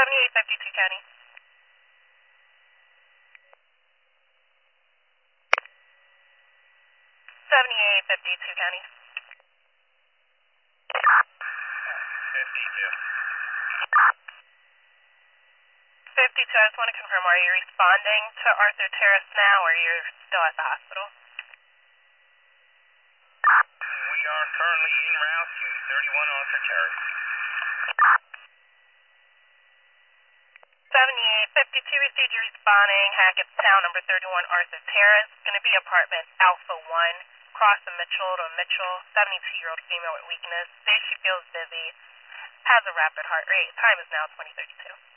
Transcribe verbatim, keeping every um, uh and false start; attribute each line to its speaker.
Speaker 1: seventy-eight fifty-two County. seventy-eight fifty-two County.
Speaker 2: fifty-two.
Speaker 1: fifty-two, I just want to confirm, are you responding to Arthur Terrace now, or you're still at the hospital?
Speaker 2: We are currently en route to thirty-one Arthur Terrace.
Speaker 1: seventy-eight fifty-two received you responding, Hackettstown, number thirty-one Arthur Terrace. Going to be apartment Alpha one, cross the Mitchell to Mitchell, seventy-two-year-old female with weakness. Says she feels dizzy, has a rapid heart rate. Time is now twenty thirty-two.